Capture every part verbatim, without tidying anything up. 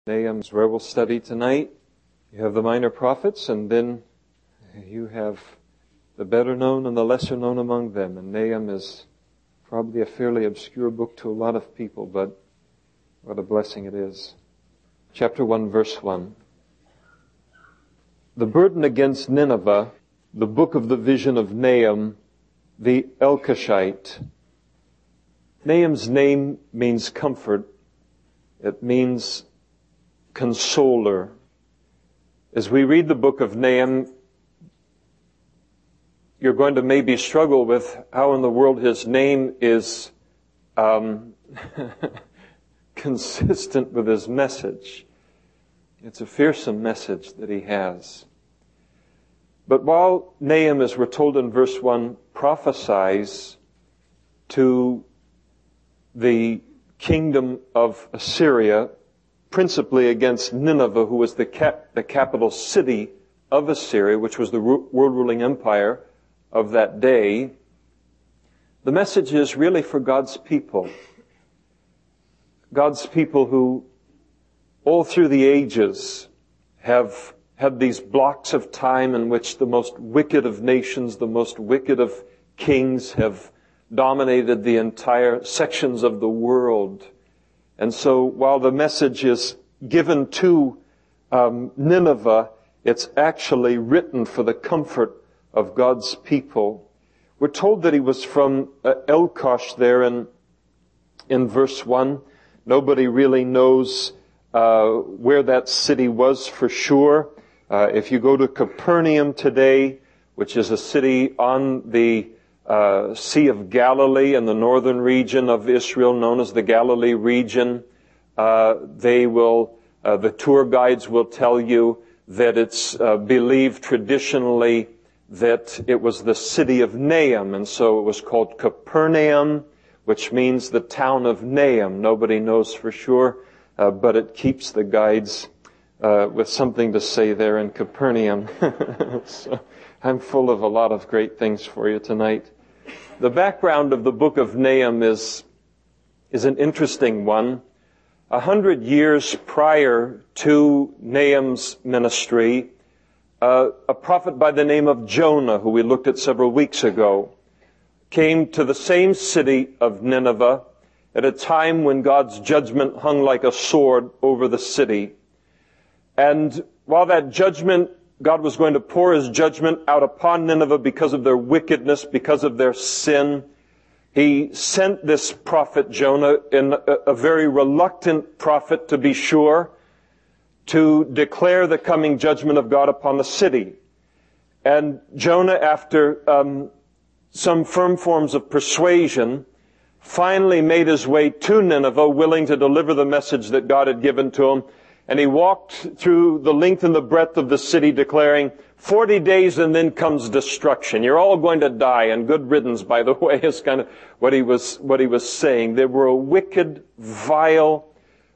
Nahum's where we'll study tonight. You have the minor prophets, and then you have the better known and the lesser known among them. And Nahum is probably a fairly obscure book to a lot of people, but what a blessing it is. Chapter one, verse one. The burden against Nineveh, the book of the vision of Nahum, the Elkoshite. Nahum's name means comfort. It means consoler. As we read the book of Nahum, you're going to maybe struggle with how in the world his name is um, consistent with his message. It's a fearsome message that he has. But while Nahum, as we're told in verse one, prophesies to the kingdom of Assyria, principally against Nineveh, who was the cap- the capital city of Assyria, which was the ru- world-ruling empire of that day, the message is really for God's people. God's people who, all through the ages, have had these blocks of time in which the most wicked of nations, the most wicked of kings have dominated the entire sections of the world. And so while the message is given to um, Nineveh, it's actually written for the comfort of God's people. We're told that he was from uh, Elkosh there in, in verse one. Nobody really knows uh, where that city was for sure. Uh, if you go to Capernaum today, which is a city on the Uh, Sea of Galilee in the northern region of Israel, known as the Galilee region, uh, they will, uh, the tour guides will tell you that it's uh, believed traditionally that it was the city of Nahum, and so it was called Capernaum, which means the town of Nahum. Nobody knows for sure, uh, but it keeps the guides uh, with something to say there in Capernaum. So I'm full of a lot of great things for you tonight. The background of the book of Nahum is, is an interesting one. A hundred years prior to Nahum's ministry, uh, a prophet by the name of Jonah, who we looked at several weeks ago, came to the same city of Nineveh at a time when God's judgment hung like a sword over the city. And while that judgment God was going to pour his judgment out upon Nineveh because of their wickedness, because of their sin, he sent this prophet Jonah, in a, a very reluctant prophet to be sure, to declare the coming judgment of God upon the city. And Jonah, after um, some firm forms of persuasion, finally made his way to Nineveh, willing to deliver the message that God had given to him. And he walked through the length and the breadth of the city declaring, forty days and then comes destruction. You're all going to die, and good riddance, by the way, is kind of what he was, what he was saying. They were a wicked, vile,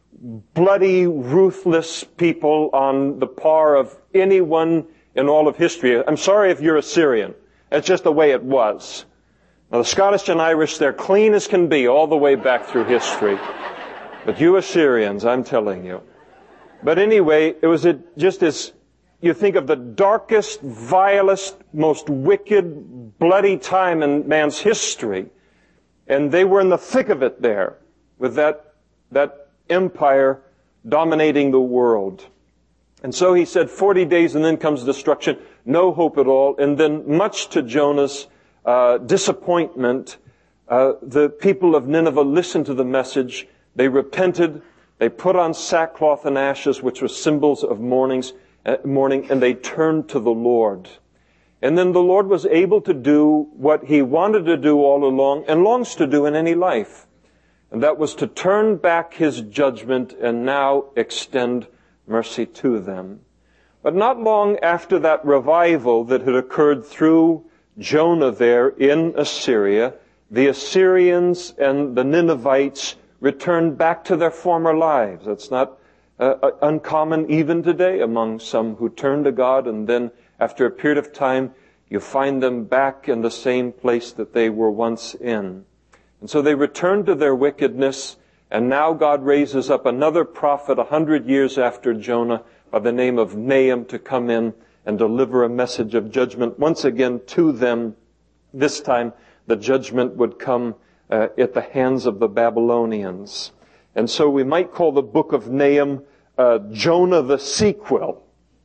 bloody, ruthless people on the par of anyone in all of history. I'm sorry if you're Assyrian. That's just the way it was. Now the Scottish and Irish, they're clean as can be all the way back through history. But you Assyrians, I'm telling you. But anyway, it was a, just as you think of the darkest, vilest, most wicked, bloody time in man's history. And they were in the thick of it there with that, that empire dominating the world. And so he said forty days and then comes destruction. No hope at all. And then much to Jonah's uh, disappointment, uh, the people of Nineveh listened to the message. They repented. They put on sackcloth and ashes, which were symbols of mournings, uh, mourning, and they turned to the Lord. And then the Lord was able to do what he wanted to do all along and longs to do in any life. And that was to turn back his judgment and now extend mercy to them. But not long after that revival that had occurred through Jonah there in Assyria, the Assyrians and the Ninevites returned back to their former lives. That's not uh, uncommon even today among some who turn to God, and then after a period of time, you find them back in the same place that they were once in. And so they returned to their wickedness, And now God raises up another prophet a hundred years after Jonah by the name of Nahum to come in and deliver a message of judgment once again to them. This time the judgment would come uh, at the hands of the Babylonians. And so we might call the book of Nahum uh, Jonah the sequel.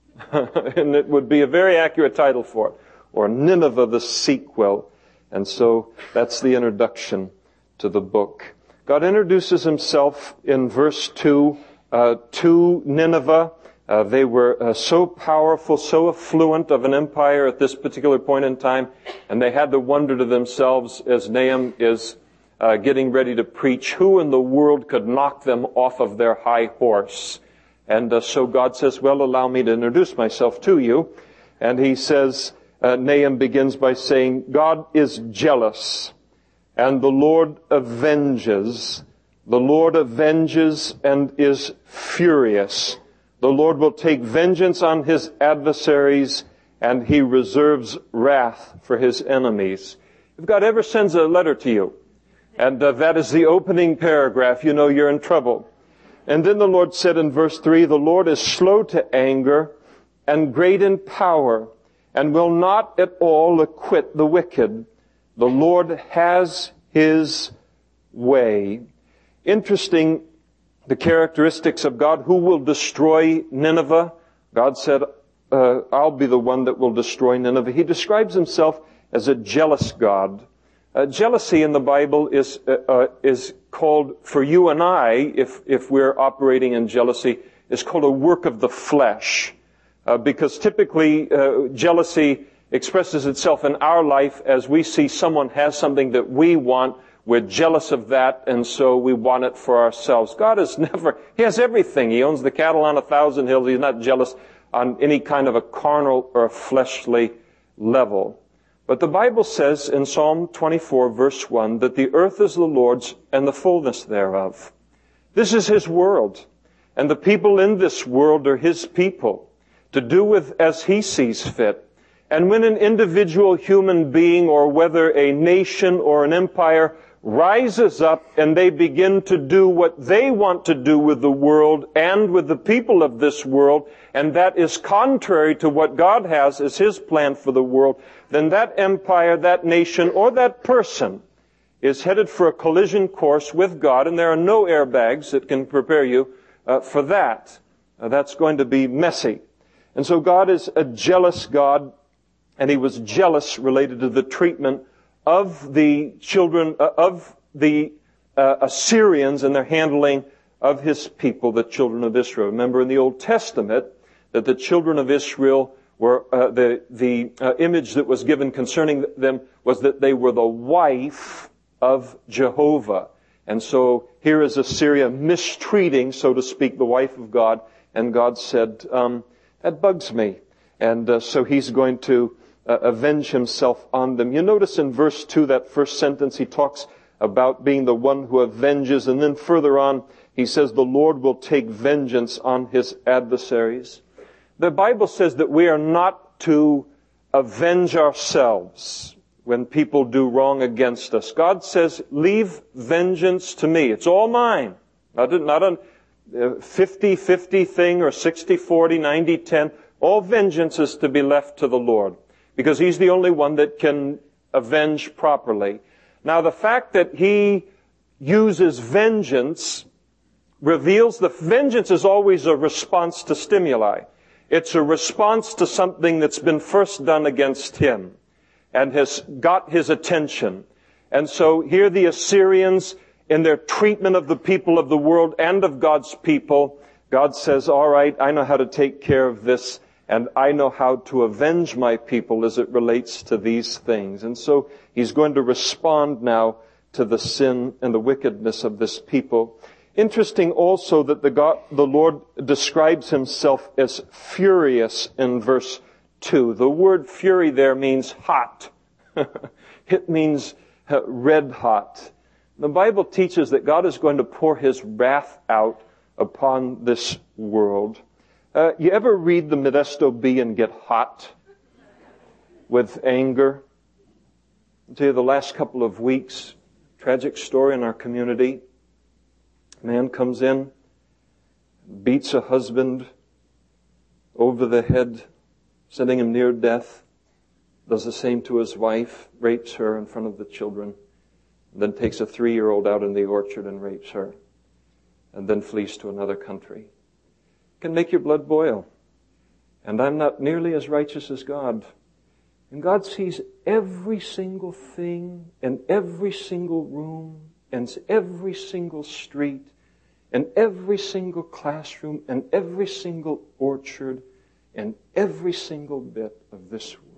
And it would be a very accurate title for it. Or Nineveh the sequel. And so that's the introduction to the book. God introduces himself in verse two uh, to Nineveh. Uh, they were uh, so powerful, so affluent of an empire at this particular point in time, and they had to wonder to themselves as Nahum is uh, getting ready to preach, who in the world could knock them off of their high horse? And uh, so God says, well, allow me to introduce myself to you. And he says, uh, Nahum begins by saying, God is jealous, and the Lord avenges. The Lord avenges and is furious. The Lord will take vengeance on his adversaries, and he reserves wrath for his enemies. If God ever sends a letter to you, and uh, that is the opening paragraph, you know you're in trouble. And then the Lord said in verse three, the Lord is slow to anger and great in power, and will not at all acquit the wicked. The Lord has his way. Interesting, the characteristics of God. Who will destroy Nineveh? God said, uh, I'll be the one that will destroy Nineveh. He describes himself as a jealous God. Uh, jealousy in the Bible is uh, uh, is called, for you and I, if if we're operating in jealousy, is called a work of the flesh. Uh, because typically, uh, jealousy expresses itself in our life as we see someone has something that we want. We're jealous of that, and so we want it for ourselves. God is never, he has everything. He owns the cattle on a thousand hills. He's not jealous on any kind of a carnal or a fleshly level. But the Bible says in Psalm twenty-four, verse one, that the earth is the Lord's and the fullness thereof. This is his world, and the people in this world are his people, to do with as he sees fit. And when an individual human being, or whether a nation or an empire, rises up and they begin to do what they want to do with the world and with the people of this world, and that is contrary to what God has as his plan for the world, then that empire, that nation, or that person is headed for a collision course with God, and there are no airbags that can prepare you uh, for that. Uh, that's going to be messy. And so God is a jealous God, and he was jealous related to the treatment of the children, uh, of the uh, Assyrians and their handling of his people, the children of Israel. Remember in the Old Testament that the children of Israel were, uh, the, the uh, image that was given concerning them was that they were the wife of Jehovah. And so here is Assyria mistreating, so to speak, the wife of God. And God said, um, that bugs me. And uh, so he's going to Uh, avenge himself on them. You notice in verse two, that first sentence, he talks about being the one who avenges. And then further on, he says the Lord will take vengeance on his adversaries. The Bible says that we are not to avenge ourselves when people do wrong against us. God says, leave vengeance to me. It's all mine. Not a, not a fifty-fifty thing or sixty forty, ninety ten. All vengeance is to be left to the Lord, because he's the only one that can avenge properly. Now, the fact that he uses vengeance reveals the vengeance is always a response to stimuli. It's a response to something that's been first done against him and has got his attention. And so here the Assyrians, in their treatment of the people of the world and of God's people, God says, all right, I know how to take care of this, and I know how to avenge my people as it relates to these things. And so he's going to respond now to the sin and the wickedness of this people. Interesting also that the God, the Lord describes himself as furious in verse two. The word fury there means hot. It means uh, red hot. The Bible teaches that God is going to pour his wrath out upon this world. Uh, you ever read the Modesto Bee and get hot with anger? I'll tell you, the last couple of weeks, tragic story in our community. Man comes in, beats a husband over the head, sending him near death, does the same to his wife, rapes her in front of the children, and then takes a three-year-old out in the orchard and rapes her, and then flees to another country. It can make your blood boil. And I'm not nearly as righteous as God. And God sees every single thing, and every single room, and every single street, and every single classroom, and every single orchard, and every single bit of this world.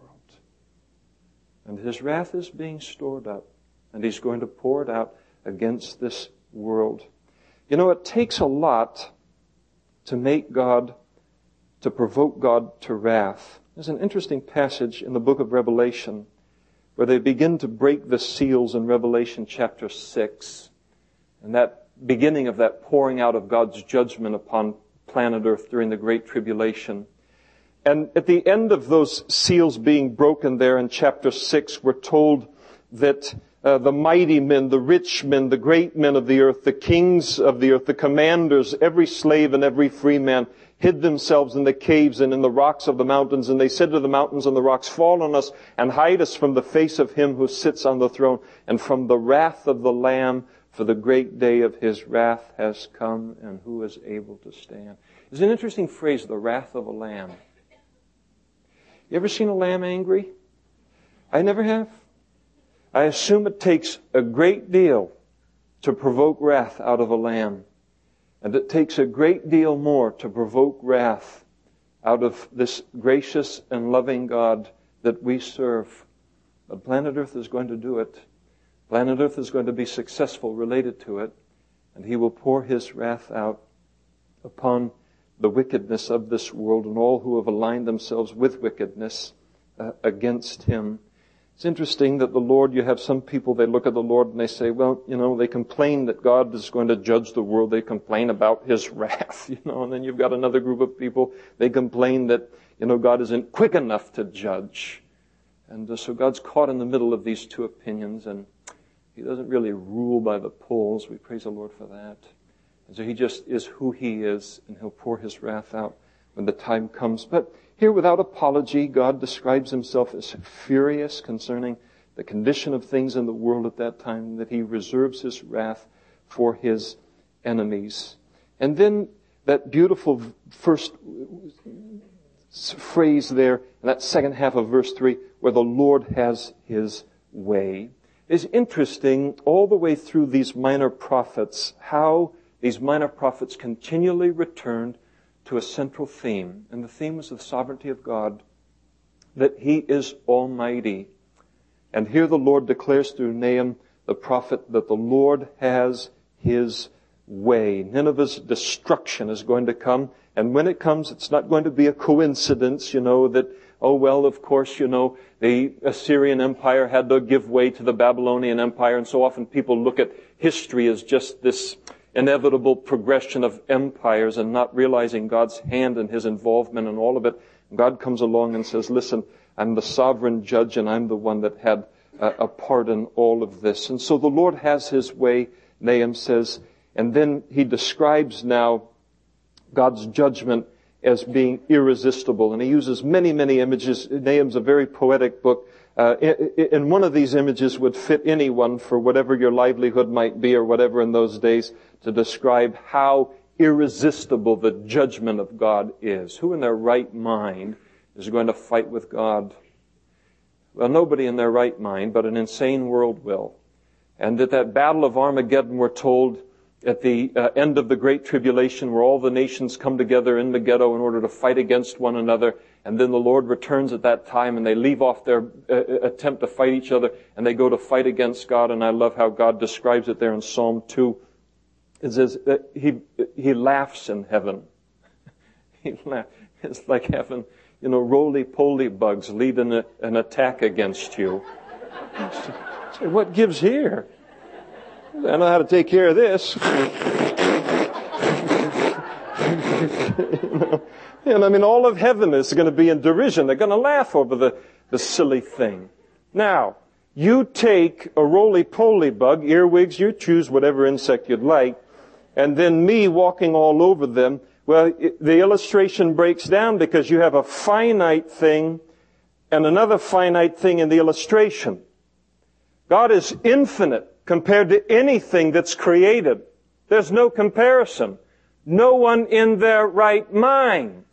And His wrath is being stored up, and He's going to pour it out against this world. You know, it takes a lot to make God, to provoke God to wrath. There's an interesting passage in the book of Revelation where they begin to break the seals in Revelation chapter six. And that beginning of that pouring out of God's judgment upon planet Earth during the Great Tribulation. And at the end of those seals being broken there in chapter six, we're told that uh, the mighty men, the rich men, the great men of the earth, the kings of the earth, the commanders, every slave and every free man hid themselves in the caves and in the rocks of the mountains. And they said to the mountains and the rocks, fall on us and hide us from the face of Him who sits on the throne and from the wrath of the Lamb, for the great day of His wrath has come, and who is able to stand? It's an interesting phrase, the wrath of a lamb. You ever seen a lamb angry? I never have. I assume it takes a great deal to provoke wrath out of a lamb. And it takes a great deal more to provoke wrath out of this gracious and loving God that we serve. But planet Earth is going to do it. Planet Earth is going to be successful related to it. And He will pour His wrath out upon the wickedness of this world and all who have aligned themselves with wickedness uh, against Him. It's interesting that the Lord, you have some people, they look at the Lord and they say, well, you know, they complain that God is going to judge the world. They complain about His wrath, you know, and then you've got another group of people, they complain that, you know, God isn't quick enough to judge. And uh, so God's caught in the middle of these two opinions, and He doesn't really rule by the polls. We praise the Lord for that. And so He just is who He is, and He'll pour His wrath out when the time comes. But here, without apology, God describes Himself as furious concerning the condition of things in the world at that time, that He reserves His wrath for His enemies. And then that beautiful first phrase there, in that second half of verse three, where the Lord has His way. It's interesting all the way through these minor prophets, how these minor prophets continually returned to a central theme. And the theme was the sovereignty of God, that He is almighty. And here the Lord declares through Nahum the prophet that the Lord has His way. Nineveh's destruction is going to come. And when it comes, it's not going to be a coincidence, you know, that, oh well, of course, you know, the Assyrian Empire had to give way to the Babylonian Empire. And so often people look at history as just this inevitable progression of empires and not realizing God's hand and His involvement in all of it. God comes along and says, listen, I'm the sovereign judge and I'm the one that had a, a part in all of this. And so the Lord has His way, Nahum says, and then he describes now God's judgment as being irresistible. And he uses many, many images. Nahum's a very poetic book. Uh, and one of these images would fit anyone for whatever your livelihood might be or whatever in those days to describe how irresistible the judgment of God is. Who in their right mind is going to fight with God? Well, nobody in their right mind, but an insane world will. And at that battle of Armageddon, we're told at the uh, end of the Great Tribulation, where all the nations come together in Megiddo in order to fight against one another, and then the Lord returns at that time, and they leave off their uh, attempt to fight each other, and they go to fight against God. And I love how God describes it there in Psalm two. It says that He He laughs in heaven. He laughs. It's like having, you know, roly-poly bugs leading a, an attack against you. So what gives here? I know how to take care of this. you know? And I mean, all of heaven is going to be in derision. They're going to laugh over the, the silly thing. Now, you take a roly-poly bug, earwigs, you choose whatever insect you'd like, and then me walking all over them. Well, it, the illustration breaks down because you have a finite thing and another finite thing in the illustration. God is infinite compared to anything that's created. There's no comparison. No one in their right mind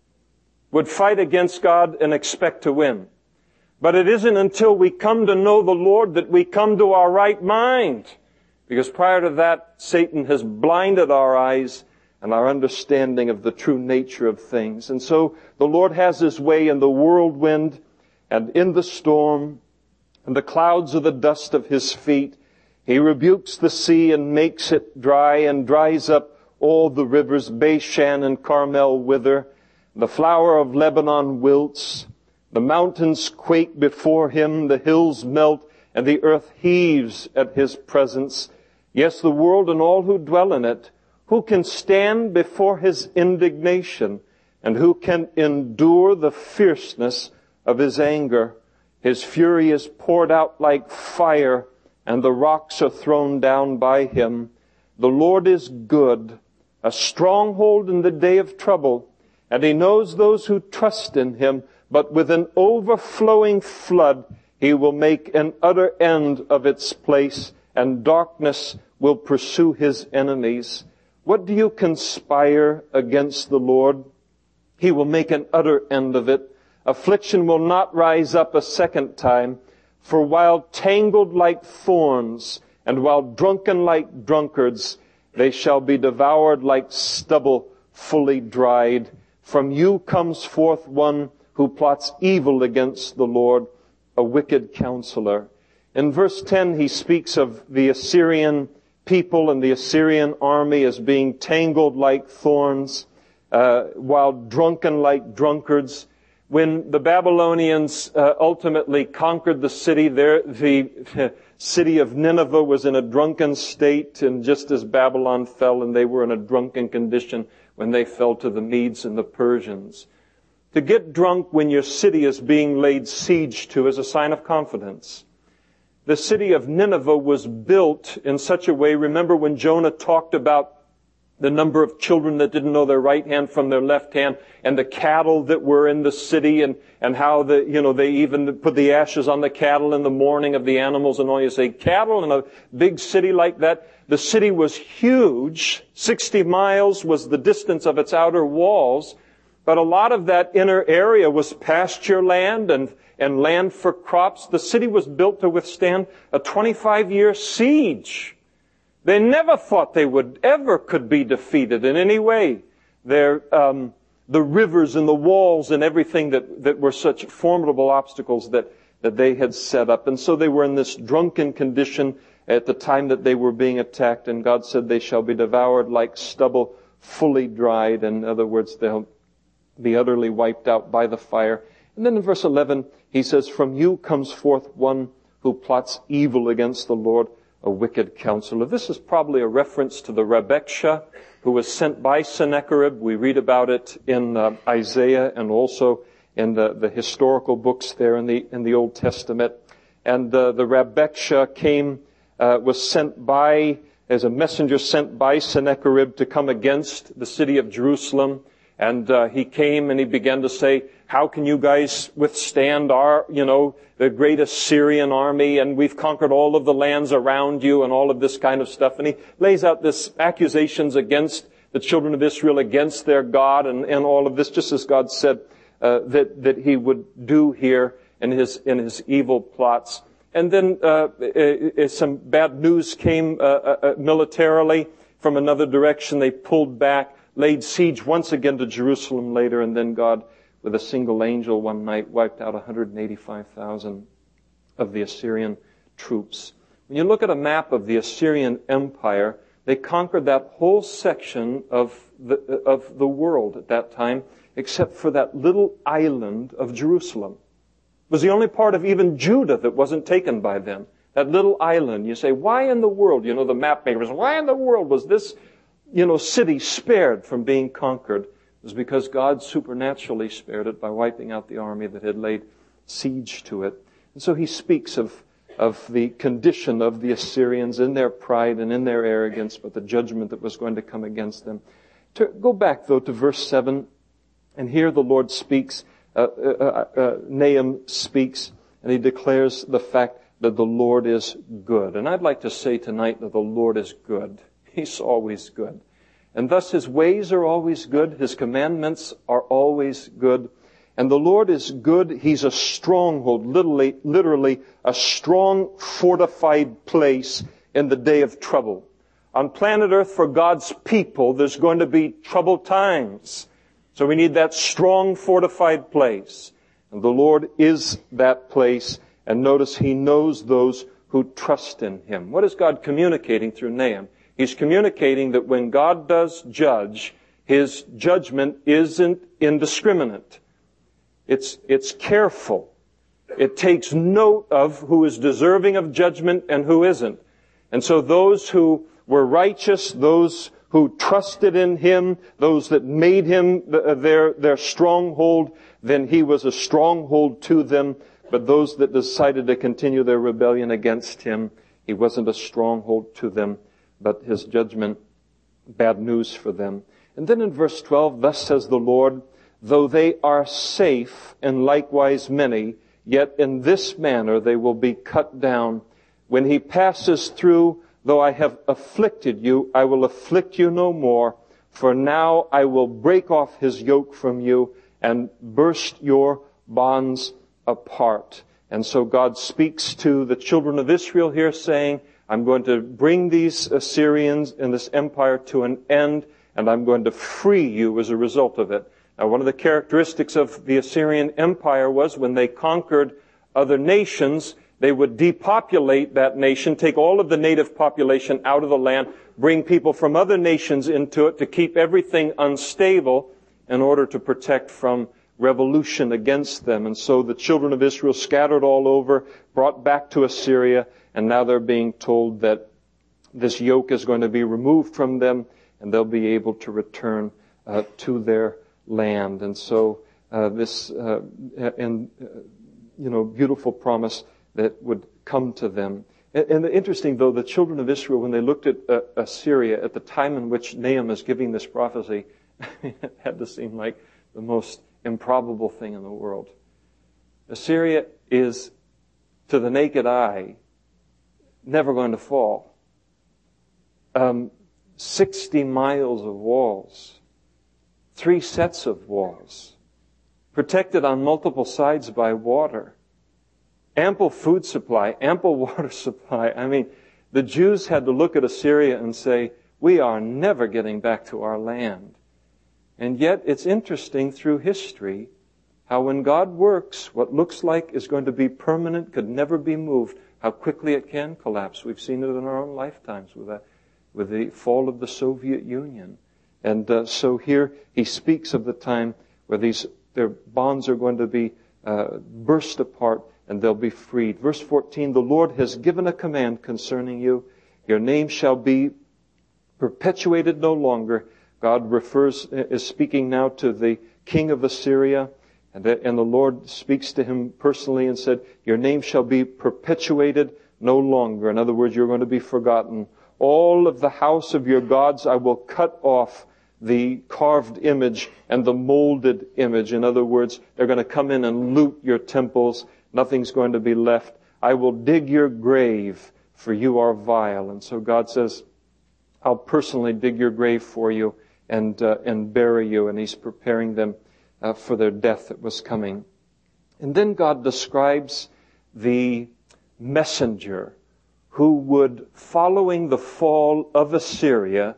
would fight against God and expect to win. But it isn't until we come to know the Lord that we come to our right mind. Because prior to that, Satan has blinded our eyes and our understanding of the true nature of things. And so the Lord has His way in the whirlwind and in the storm, and the clouds are the dust of His feet. He rebukes the sea and makes it dry and dries up all the rivers. Bashan and Carmel wither. The flower of Lebanon wilts. The mountains quake before Him. The hills melt and the earth heaves at His presence. Yes, the world and all who dwell in it. Who can stand before His indignation? And who can endure the fierceness of His anger? His fury is poured out like fire, and the rocks are thrown down by Him. The Lord is good, a stronghold in the day of trouble, and He knows those who trust in Him, but with an overflowing flood He will make an utter end of its place, and darkness will pursue His enemies. What do you conspire against the Lord? He will make an utter end of it. Affliction will not rise up a second time. For while tangled like thorns, and while drunken like drunkards, they shall be devoured like stubble fully dried. From you comes forth one who plots evil against the Lord, a wicked counselor. In verse ten, he speaks of the Assyrian people and the Assyrian army as being tangled like thorns, uh, while drunken like drunkards. When the Babylonians uh, ultimately conquered the city, there, the city of Nineveh was in a drunken state, and just as Babylon fell, and they were in a drunken condition when they fell to the Medes and the Persians. To get drunk when your city is being laid siege to is a sign of confidence. The city of Nineveh was built in such a way, remember when Jonah talked about the number of children that didn't know their right hand from their left hand, and the cattle that were in the city, and, and how the, you know, they even put the ashes on the cattle in the morning of the animals and all. You say, cattle in a big city like that? The city was huge. sixty miles was the distance of its outer walls. But a lot of that inner area was pasture land and, and land for crops. The city was built to withstand a twenty-five year siege. They never thought they would ever could be defeated in any way. Their, um, the rivers and the walls and everything that, that were such formidable obstacles that, that they had set up. And so they were in this drunken condition at the time that they were being attacked. And God said they shall be devoured like stubble fully dried. In other words, they'll be utterly wiped out by the fire. And then in verse eleven, he says, from you comes forth one who plots evil against the Lord, a wicked counselor. This is probably a reference to the Rebekah who was sent by Sennacherib. We read about it in uh, Isaiah and also in the, the historical books there in the in the Old Testament. And uh, the Rebekah came, uh, was sent by, as a messenger sent by Sennacherib to come against the city of Jerusalem. And uh, he came and he began to say, how can you guys withstand our, you know, the great Assyrian army, and we've conquered all of the lands around you and all of this kind of stuff. And he lays out this accusations against the children of Israel, against their God, and, and all of this, just as God said uh, that, that he would do here in his, in his evil plots. And then uh, uh, some bad news came uh, uh, militarily from another direction. They pulled back, laid siege once again to Jerusalem later, and then God, with a single angel one night, wiped out one hundred eighty-five thousand of the Assyrian troops. When you look at a map of the Assyrian Empire, they conquered that whole section of the, of the world at that time, except for that little island of Jerusalem. It was the only part of even Judah that wasn't taken by them. That little island. You say, why in the world? You know, the map makers, why in the world was this, you know, city spared from being conquered? It was because God supernaturally spared it by wiping out the army that had laid siege to it. And so he speaks of of the condition of the Assyrians in their pride and in their arrogance, but the judgment that was going to come against them. To go back, though, to verse seven, and here the Lord speaks, uh, uh, uh, Nahum speaks, and he declares the fact that the Lord is good. And I'd like to say tonight that the Lord is good. He's always good. And thus His ways are always good. His commandments are always good. And the Lord is good. He's a stronghold, literally, literally a strong, fortified place in the day of trouble. On planet Earth, for God's people, there's going to be troubled times. So we need that strong, fortified place. And the Lord is that place. And notice He knows those who trust in Him. What is God communicating through Nahum? He's communicating that when God does judge, His judgment isn't indiscriminate. It's, it's careful. It takes note of who is deserving of judgment and who isn't. And so those who were righteous, those who trusted in Him, those that made Him their, their stronghold, then He was a stronghold to them. But those that decided to continue their rebellion against Him, He wasn't a stronghold to them, but His judgment, bad news for them. And then in verse twelve, thus says the Lord, though they are safe and likewise many, yet in this manner they will be cut down. When He passes through, though I have afflicted you, I will afflict you no more. For now I will break off His yoke from you and burst your bonds apart. And so God speaks to the children of Israel here saying, I'm going to bring these Assyrians and this empire to an end, and I'm going to free you as a result of it. Now, one of the characteristics of the Assyrian Empire was when they conquered other nations, they would depopulate that nation, take all of the native population out of the land, bring people from other nations into it to keep everything unstable in order to protect from revolution against them. And so the children of Israel scattered all over, brought back to Assyria, and now they're being told that this yoke is going to be removed from them and they'll be able to return uh, to their land. And so uh, this uh, and uh, you know beautiful promise that would come to them. And, and interesting though, the children of Israel, when they looked at uh, Assyria at the time in which Nahum is giving this prophecy, it had to seem like the most improbable thing in the world. Assyria is, to the naked eye, never going to fall. Um, sixty miles of walls, three sets of walls, protected on multiple sides by water, ample food supply, ample water supply. I mean, the Jews had to look at Assyria and say, we are never getting back to our land. And yet, it's interesting through history how when God works, what looks like is going to be permanent, could never be moved, how quickly it can collapse. We've seen it in our own lifetimes with that, with the fall of the Soviet Union. And uh, so here he speaks of the time where these their bonds are going to be uh, burst apart and they'll be freed. Verse fourteen, the Lord has given a command concerning you. Your name shall be perpetuated no longer. God refers, is speaking now to the king of Assyria, and the, and the Lord speaks to him personally and said, your name shall be perpetuated no longer. In other words, you're going to be forgotten. All of the house of your gods I will cut off, the carved image and the molded image. In other words, they're going to come in and loot your temples. Nothing's going to be left. I will dig your grave, for you are vile. And so God says, I'll personally dig your grave for you and uh, and bury you. And He's preparing them uh, for their death that was coming. And then God describes the messenger who would, following the fall of Assyria,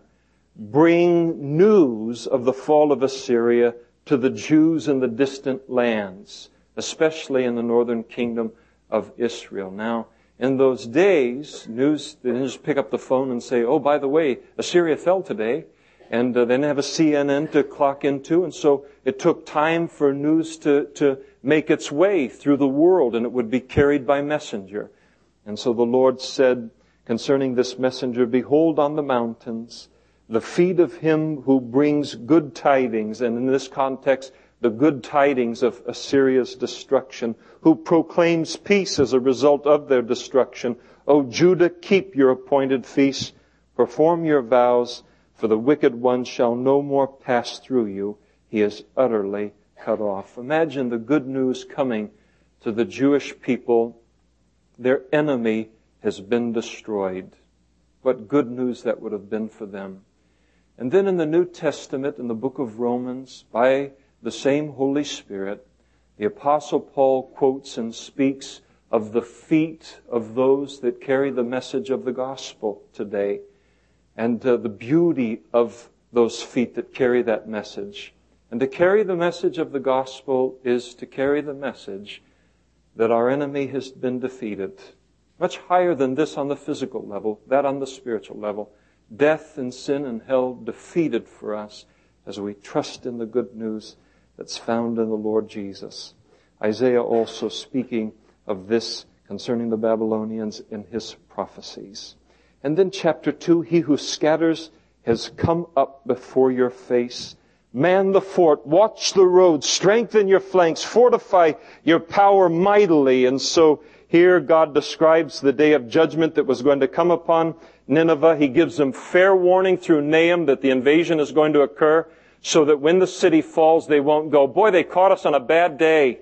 bring news of the fall of Assyria to the Jews in the distant lands, especially in the northern kingdom of Israel. Now, in those days, news, they didn't just pick up the phone and say, oh, by the way, Assyria fell today. And uh, they didn't have a C N N to clock into. And so it took time for news to, to make its way through the world, and it would be carried by messenger. And so the Lord said concerning this messenger, behold on the mountains the feet of him who brings good tidings. And in this context, the good tidings of Assyria's destruction, who proclaims peace as a result of their destruction. O Judah, keep your appointed feasts, perform your vows, for the wicked one shall no more pass through you. He is utterly cut off. Imagine the good news coming to the Jewish people. Their enemy has been destroyed. What good news that would have been for them. And then in the New Testament, in the book of Romans, by the same Holy Spirit, the Apostle Paul quotes and speaks of the feet of those that carry the message of the gospel today, and uh, the beauty of those feet that carry that message. And to carry the message of the gospel is to carry the message that our enemy has been defeated. Much higher than this on the physical level, that on the spiritual level. Death and sin and hell defeated for us as we trust in the good news that's found in the Lord Jesus. Isaiah also speaking of this concerning the Babylonians in his prophecies. And then chapter two, he who scatters has come up before your face. Man the fort, watch the road, strengthen your flanks, fortify your power mightily. And so here God describes the day of judgment that was going to come upon Nineveh. He gives them fair warning through Nahum that the invasion is going to occur, so that when the city falls, they won't go, boy, they caught us on a bad day.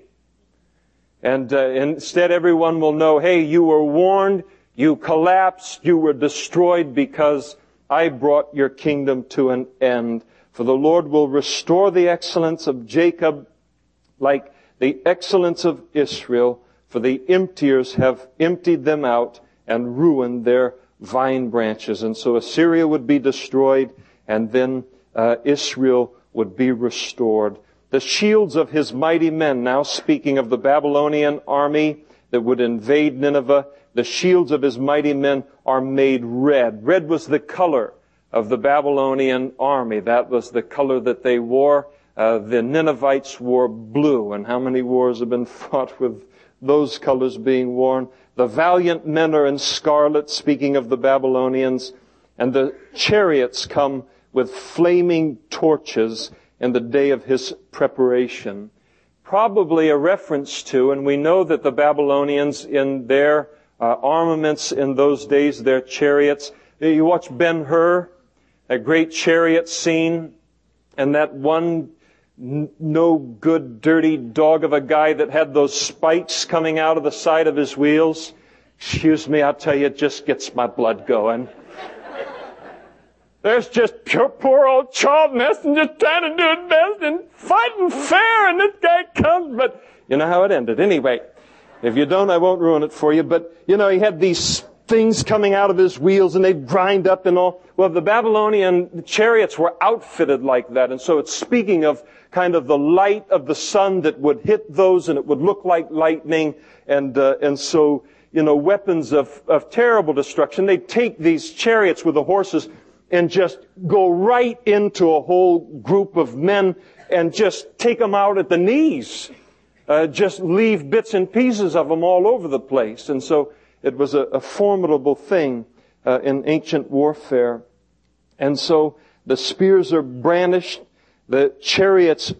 And uh, instead everyone will know, hey, you were warned, you collapsed, you were destroyed because I brought your kingdom to an end. For the Lord will restore the excellence of Jacob like the excellence of Israel, for the emptiers have emptied them out and ruined their vine branches. And so Assyria would be destroyed, and then uh, Israel would be restored. The shields of his mighty men, now speaking of the Babylonian army that would invade Nineveh, the shields of his mighty men are made red. Red was the color of the Babylonian army. That was the color that they wore. Uh, the Ninevites wore blue. And how many wars have been fought with those colors being worn? The valiant men are in scarlet, speaking of the Babylonians. And the chariots come with flaming torches in the day of his preparation. Probably a reference to, and we know that the Babylonians in their uh, armaments in those days, their chariots. You watch Ben-Hur, a great chariot scene, and that one n- no good, dirty dog of a guy that had those spikes coming out of the side of his wheels. Excuse me, I'll tell you, it just gets my blood going. There's just pure, poor old Charlton Heston just trying to do his best and fighting fair, and this guy comes, but you know how it ended. Anyway, if you don't, I won't ruin it for you, but you know, he had these things coming out of his wheels and they'd grind up and all. Well, the Babylonian chariots were outfitted like that, and so it's speaking of kind of the light of the sun that would hit those, and it would look like lightning, and uh, and so, you know, weapons of, of terrible destruction. They'd take these chariots with the horses and just go right into a whole group of men and just take them out at the knees. Uh, just leave bits and pieces of them all over the place. And so it was a, a formidable thing uh, in ancient warfare. And so the spears are brandished. The chariots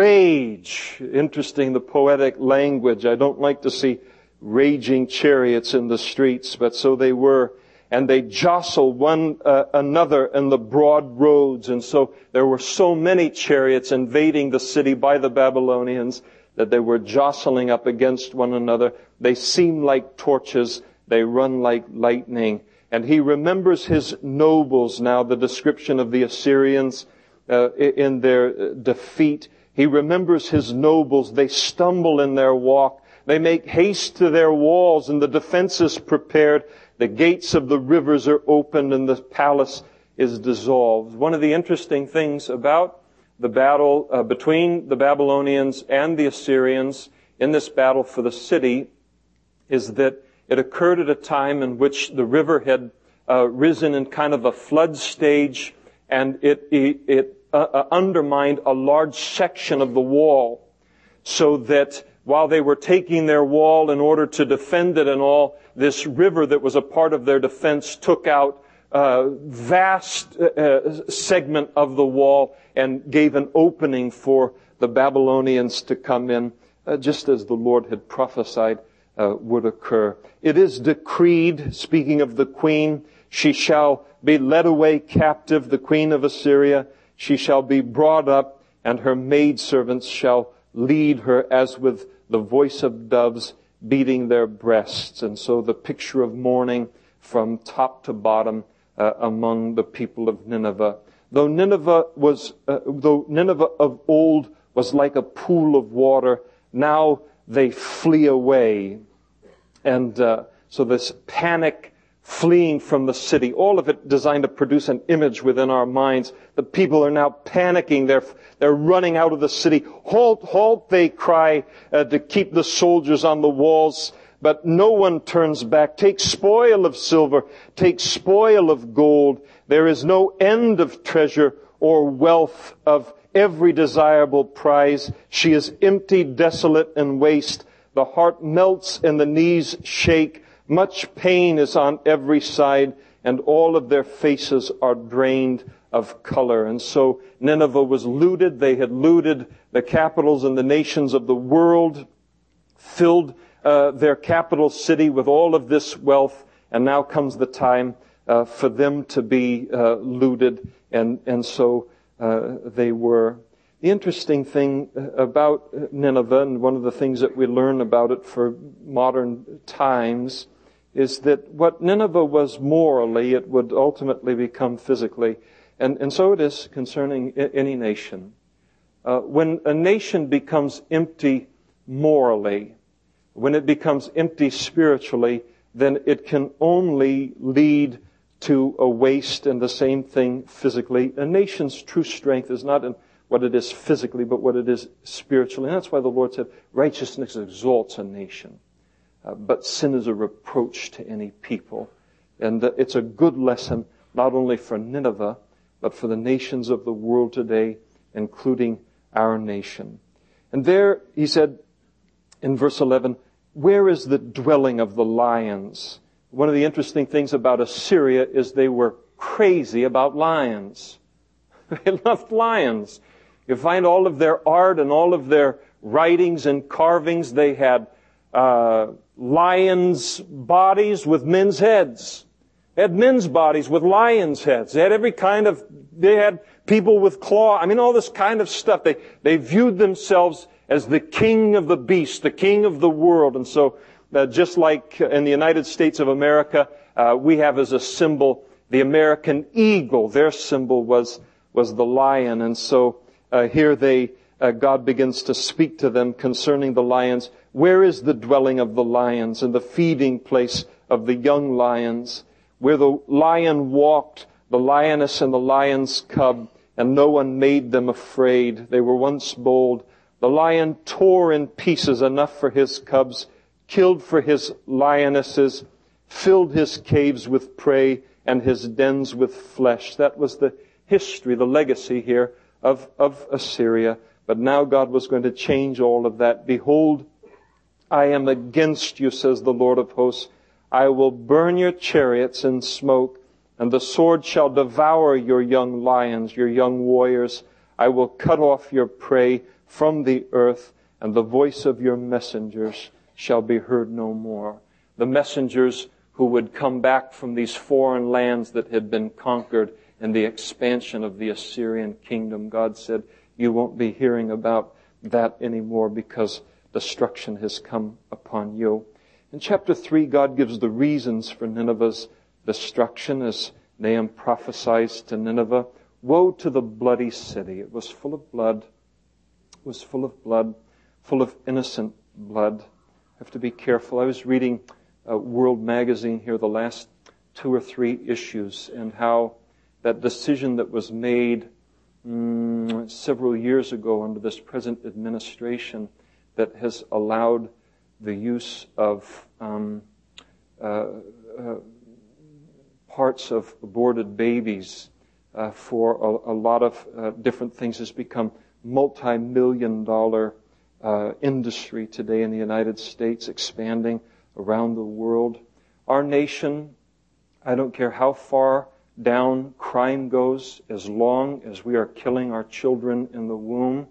rage. Interesting, the poetic language. I don't like to see raging chariots in the streets, but so they were. And they jostle one uh, another in the broad roads. And so there were so many chariots invading the city by the Babylonians that they were jostling up against one another. They seem like torches. They run like lightning. And he remembers his nobles now, the description of the Assyrians uh, in their defeat. He remembers his nobles. They stumble in their walk. They make haste to their walls, and the defense is prepared. The gates of the rivers are opened and the palace is dissolved. One of the interesting things about the battle uh, between the Babylonians and the Assyrians in this battle for the city is that it occurred at a time in which the river had uh, risen in kind of a flood stage, and it, it, it uh, uh, undermined a large section of the wall, so that while they were taking their wall in order to defend it and all, this river that was a part of their defense took out a vast uh, segment of the wall and gave an opening for the Babylonians to come in, uh, just as the Lord had prophesied uh, would occur. It is decreed, speaking of the queen, she shall be led away captive, the queen of Assyria. She shall be brought up, and her maidservants shall lead her as with the voice of doves beating their breasts. And so the picture of mourning from top to bottom uh, among the people of Nineveh. Though Nineveh was, uh, though Nineveh of old was like a pool of water, now they flee away. And uh, so this panic, fleeing from the city, all of it designed to produce an image within our minds. The people are now panicking. They're, they're running out of the city. Halt, halt, they cry uh, to keep the soldiers on the walls. But no one turns back. Take spoil of silver. Take spoil of gold. There is no end of treasure or wealth of every desirable prize. She is empty, desolate, and waste. The heart melts and the knees shake. Much pain is on every side, and all of their faces are drained of color. And so Nineveh was looted. They had looted the capitals and the nations of the world, filled uh, their capital city with all of this wealth, and now comes the time uh, for them to be uh, looted, and, and so uh, they were. The interesting thing about Nineveh, and one of the things that we learn about it for modern times, is that what Nineveh was morally, it would ultimately become physically. And, and so it is concerning any nation. Uh, when a nation becomes empty morally, when it becomes empty spiritually, then it can only lead to a waste, and the same thing physically. A nation's true strength is not in what it is physically, but what it is spiritually. And that's why the Lord said, righteousness exalts a nation. Uh, but sin is a reproach to any people. And uh, it's a good lesson, not only for Nineveh, but for the nations of the world today, including our nation. And there, he said in verse eleven, where is the dwelling of the lions? One of the interesting things about Assyria is they were crazy about lions. They loved lions. You find all of their art and all of their writings and carvings. They had uh, lions' bodies with men's heads. They had men's bodies with lions' heads. They had every kind of, they had people with claw. I mean, all this kind of stuff. They, they viewed themselves as the king of the beast, the king of the world. And so, uh, just like in the United States of America, uh, we have as a symbol the American eagle. Their symbol was, was the lion. And so, Uh, here they, uh, God begins to speak to them concerning the lions. Where is the dwelling of the lions and the feeding place of the young lions? Where the lion walked, the lioness and the lion's cub, and no one made them afraid. They were once bold. The lion tore in pieces enough for his cubs, killed for his lionesses, filled his caves with prey and his dens with flesh. That was the history, the legacy here Of, of Assyria. But now God was going to change all of that. Behold, I am against you, says the Lord of hosts. I will burn your chariots in smoke, and the sword shall devour your young lions, your young warriors. I will cut off your prey from the earth, and the voice of your messengers shall be heard no more. The messengers who would come back from these foreign lands that had been conquered and the expansion of the Assyrian kingdom. God said, you won't be hearing about that anymore because destruction has come upon you. In chapter three, God gives the reasons for Nineveh's destruction as Nahum prophesies to Nineveh. Woe to the bloody city. It was full of blood. It was full of blood, full of innocent blood. I have to be careful. I was reading uh, World Magazine here the last two or three issues, and how that decision that was made mm, several years ago under this present administration that has allowed the use of um, uh, uh, parts of aborted babies uh, for a, a lot of uh, different things has become multi-million dollar uh, industry today in the United States, expanding around the world. Our nation, I don't care how far down crime goes, as long as we are killing our children in the womb,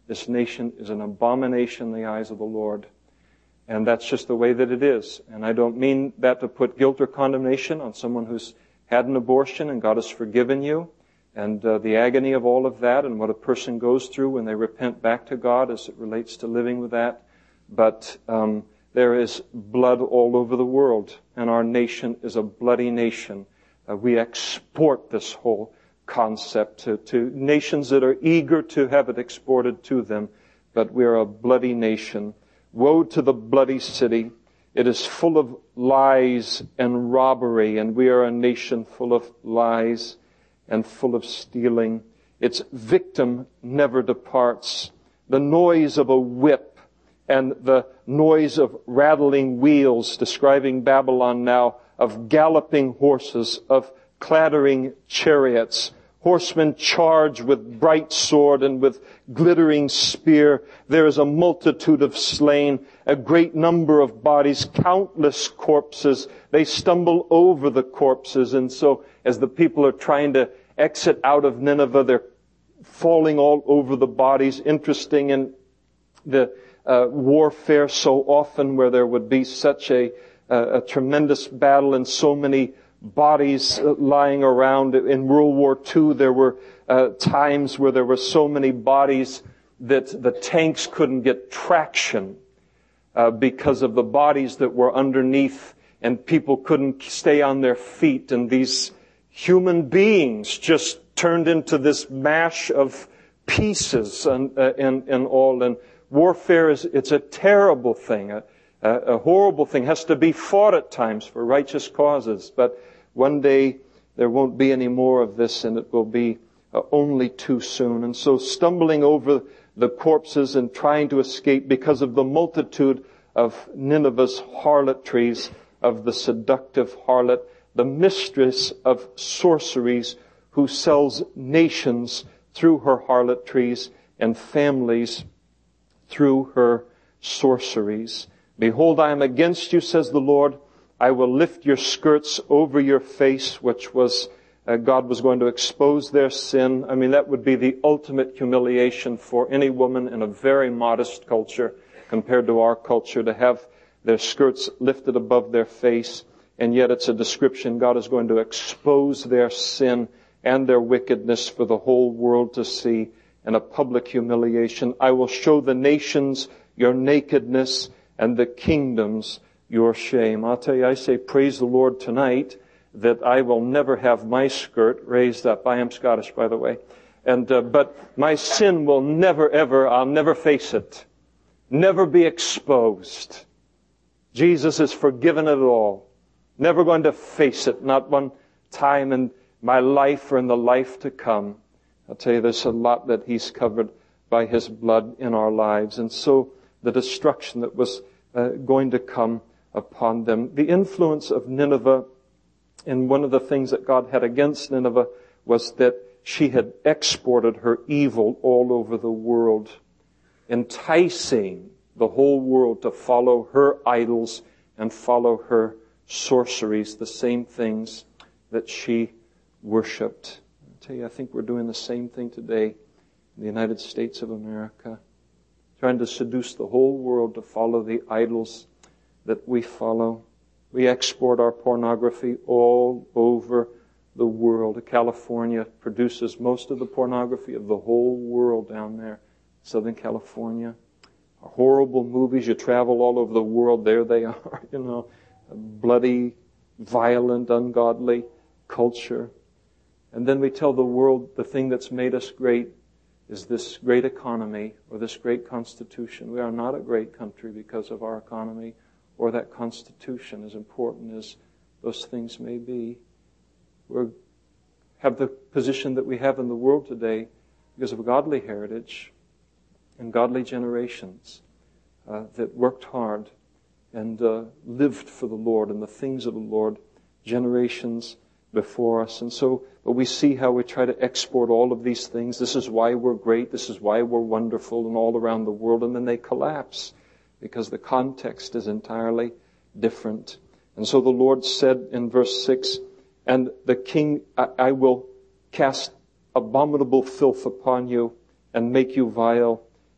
This nation is an abomination in the eyes of the Lord. And that's just the way that it is. And I don't mean that to put guilt or condemnation on someone who's had an abortion and God has forgiven you, and uh, the agony of all of that and what a person goes through when they repent back to God as it relates to living with that. But um, there is blood all over the world, and our nation is a bloody nation. Uh, we export this whole concept to, to nations that are eager to have it exported to them, but we're a bloody nation. Woe to the bloody city. It is full of lies and robbery, and we are a nation full of lies and full of stealing. Its victim never departs. The noise of a whip and the noise of rattling wheels, describing Babylon now, of galloping horses, of clattering chariots, horsemen charge with bright sword and with glittering spear. There is a multitude of slain, a great number of bodies, countless corpses. They stumble over the corpses. And so as the people are trying to exit out of Nineveh, they're falling all over the bodies. Interesting in the uh, warfare so often where there would be such a, uh, a tremendous battle and so many bodies lying around. In World War Two, there were uh, times where there were so many bodies that the tanks couldn't get traction uh, because of the bodies that were underneath, and people couldn't stay on their feet, and these human beings just turned into this mash of pieces and, uh, and, and all. And warfare is, it's a terrible thing. A, a horrible thing, has to be fought at times for righteous causes. But one day there won't be any more of this, and it will be uh, only too soon. And so stumbling over the corpses and trying to escape because of the multitude of Nineveh's harlotries, of the seductive harlot, the mistress of sorceries who sells nations through her harlotries and families through her sorceries. Behold, I am against you, says the Lord. I will lift your skirts over your face, which was, uh, God was going to expose their sin. I mean, that would be the ultimate humiliation for any woman in a very modest culture compared to our culture, to have their skirts lifted above their face. And yet it's a description. God is going to expose their sin and their wickedness for the whole world to see in a public humiliation. I will show the nations your nakedness and the kingdoms your shame. I'll tell you, I say praise the Lord tonight that I will never have my skirt raised up. I am Scottish, by the way. And, uh, but my sin will never ever, I'll never face it. Never be exposed. Jesus has forgiven it all. Never going to face it. Not one time in my life or in the life to come. I'll tell you, there's a lot that He's covered by His blood in our lives. And so the destruction that was uh, going to come upon them. The influence of Nineveh, and one of the things that God had against Nineveh was that she had exported her evil all over the world, enticing the whole world to follow her idols and follow her sorceries, the same things that she worshipped. I tell you, I think we're doing the same thing today in the United States of America, trying to seduce the whole world to follow the idols that we follow. We export our pornography all over the world. California produces most of the pornography of the whole world down there, Southern California. Horrible movies. You travel all over the world, there they are, you know, bloody, violent, ungodly culture. And then we tell the world the thing that's made us great is this great economy or this great constitution. We are not a great country because of our economy or that constitution, as important as those things may be. We have the position that we have in the world today because of a godly heritage and godly generations uh, that worked hard and uh, lived for the Lord and the things of the Lord, generations before us. And so but we see how we try to export all of these things. This is why we're great. This is why we're wonderful and all around the world. And then they collapse because the context is entirely different. And so the Lord said in verse six, and the king, I, I will cast abominable filth upon you and make you vile,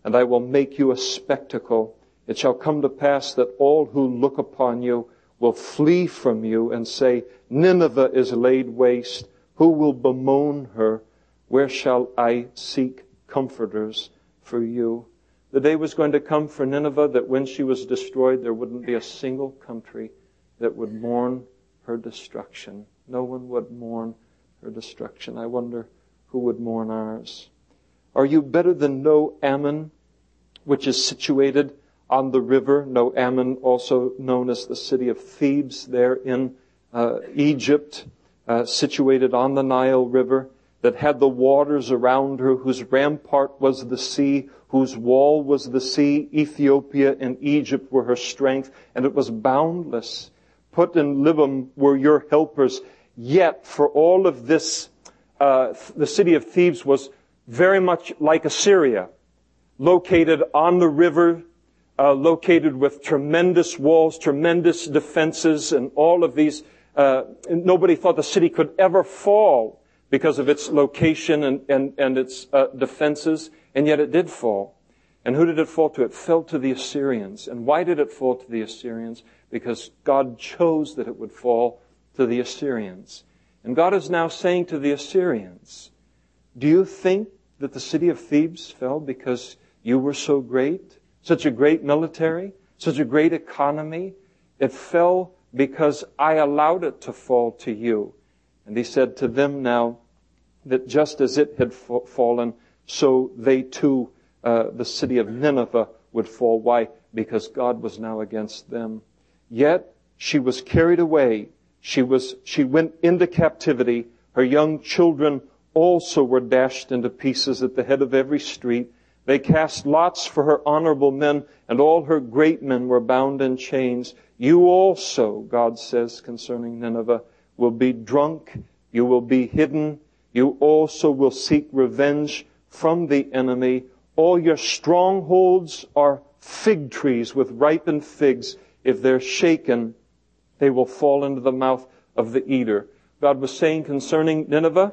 and I will make you a spectacle. It shall come to pass that all who look upon you will flee from you and say, Nineveh is laid waste. Who will bemoan her? Where shall I seek comforters for you? The day was going to come for Nineveh that when she was destroyed, there wouldn't be a single country that would mourn her destruction. No one would mourn her destruction. I wonder who would mourn ours. Are you better than No Ammon, which is situated on the river? No Ammon, also known as the city of Thebes, there in uh, Egypt, uh, situated on the Nile River, that had the waters around her, whose rampart was the sea, whose wall was the sea. Ethiopia and Egypt were her strength, and it was boundless. Put and Libam were your helpers. Yet, for all of this, uh, the city of Thebes was very much like Assyria, located on the river, uh, located with tremendous walls, tremendous defenses, and all of these. Uh, nobody thought the city could ever fall because of its location and, and, and its uh, defenses, and yet it did fall. And who did it fall to? It fell to the Assyrians. And why did it fall to the Assyrians? Because God chose that it would fall to the Assyrians. And God is now saying to the Assyrians, do you think that the city of Thebes fell because you were so great? Such a great military? Such a great economy? It fell because I allowed it to fall to you. And he said to them now that just as it had fa- fallen, so they too, uh, the city of Nineveh, would fall. Why? Because God was now against them. Yet she was carried away. She was, she went into captivity. Her young children also were dashed into pieces at the head of every street. They cast lots for her honorable men, and all her great men were bound in chains. You also, God says concerning Nineveh, will be drunk. You will be hidden. You also will seek revenge from the enemy. All your strongholds are fig trees with ripened figs. If they're shaken, they will fall into the mouth of the eater. God was saying concerning Nineveh,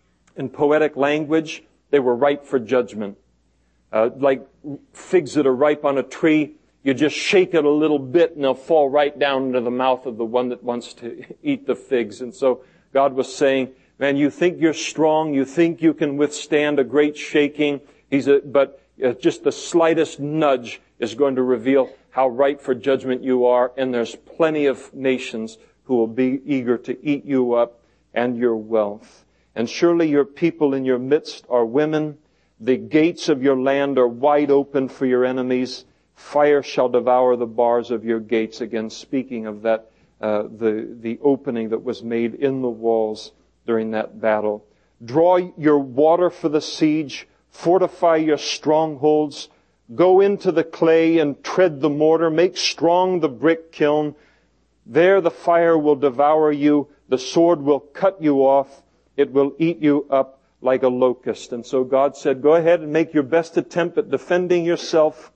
in poetic language, they were ripe for judgment. Uh, like figs that are ripe on a tree, you just shake it a little bit and they'll fall right down into the mouth of the one that wants to eat the figs. And so God was saying, man, you think you're strong, you think you can withstand a great shaking, He's a, but uh, just the slightest nudge is going to reveal how ripe for judgment you are, and there's plenty of nations who will be eager to eat you up and your wealth. And surely your people in your midst are women. The gates of your land are wide open for your enemies. Fire shall devour the bars of your gates. Again, speaking of that, uh, the, the opening that was made in the walls during that battle. Draw your water for the siege. Fortify your strongholds. Go into the clay and tread the mortar. Make strong the brick kiln. There the fire will devour you. The sword will cut you off. It will eat you up like a locust. And so God said, go ahead and make your best attempt at defending yourself,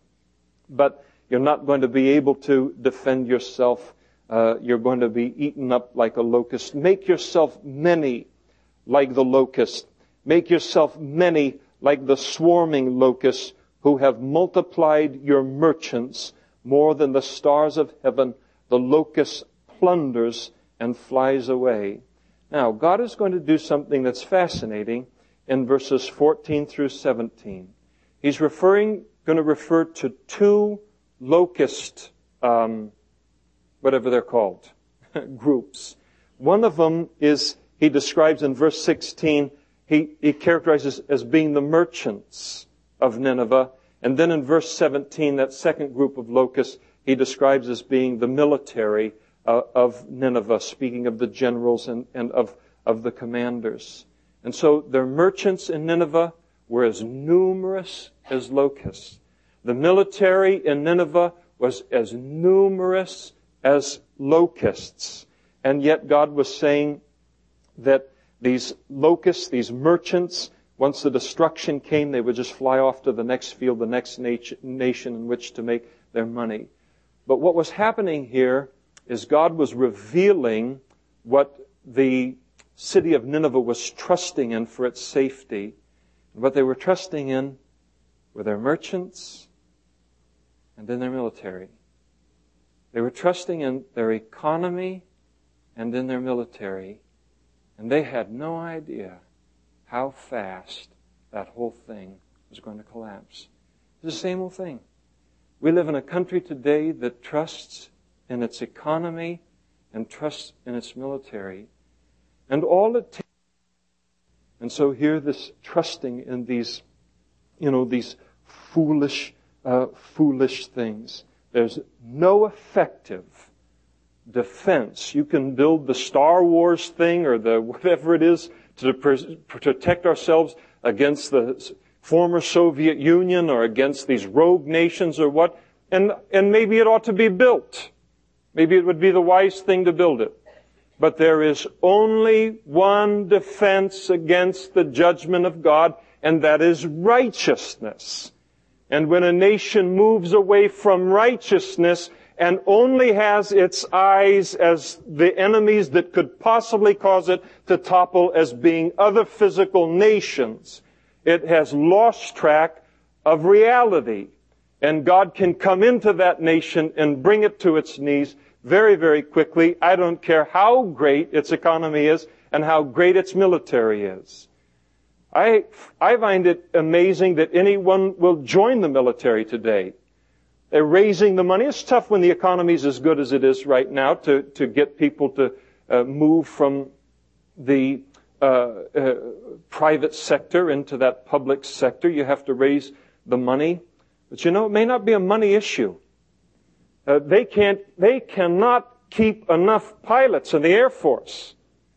but you're not going to be able to defend yourself. Uh, you're going to be eaten up like a locust. Make yourself many like the locust. Make yourself many like the swarming locusts who have multiplied your merchants more than the stars of heaven. The locust plunders and flies away. Now, God is going to do something that's fascinating in verses fourteen through seventeen. He's referring, going to refer to two locust, um, whatever they're called, groups. One of them is, he describes in verse sixteen, he, he characterizes as being the merchants of Nineveh. And then in verse seventeen, that second group of locusts, he describes as being the military uh, of Nineveh, speaking of the generals and, and of, of the commanders. And so their merchants in Nineveh were as numerous as locusts. The military in Nineveh was as numerous as locusts. And yet God was saying that these locusts, these merchants, once the destruction came, they would just fly off to the next field, the next nation in which to make their money. But what was happening here is God was revealing what the city of Nineveh was trusting in for its safety. And what they were trusting in were their merchants and in their military. They were trusting in their economy and in their military. And they had no idea how fast that whole thing was going to collapse. It's the same old thing. We live in a country today that trusts in its economy and trusts in its military. And all it takes. And so here this trusting in these, you know, these foolish, uh, foolish things. There's no effective defense. You can build the Star Wars thing or the whatever it is to protect ourselves against the former Soviet Union or against these rogue nations or what. And, and maybe it ought to be built. Maybe it would be the wise thing to build it. But there is only one defense against the judgment of God, and that is righteousness. And when a nation moves away from righteousness and only has its eyes as the enemies that could possibly cause it to topple as being other physical nations, it has lost track of reality. And God can come into that nation and bring it to its knees very, very quickly. I don't care how great its economy is and how great its military is. I, I find it amazing that anyone will join the military today. They're raising the money. It's tough when the economy is as good as it is right now to, to get people to uh, move from the uh, uh, private sector into that public sector. You have to raise the money. But you know, it may not be a money issue. Uh, they can't, they cannot keep enough pilots in the Air Force.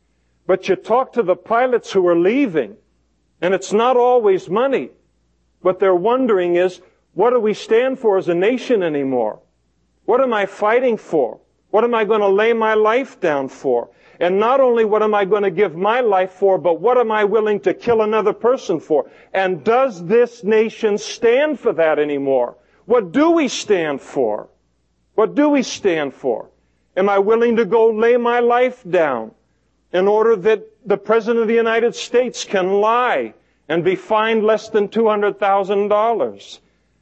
But you talk to the pilots who are leaving, and it's not always money. What they're wondering is, what do we stand for as a nation anymore? What am I fighting for? What am I going to lay my life down for? And not only what am I going to give my life for, but what am I willing to kill another person for? And does this nation stand for that anymore? What do we stand for? What do we stand for? Am I willing to go lay my life down in order that the President of the United States can lie and be fined less than two hundred thousand dollars?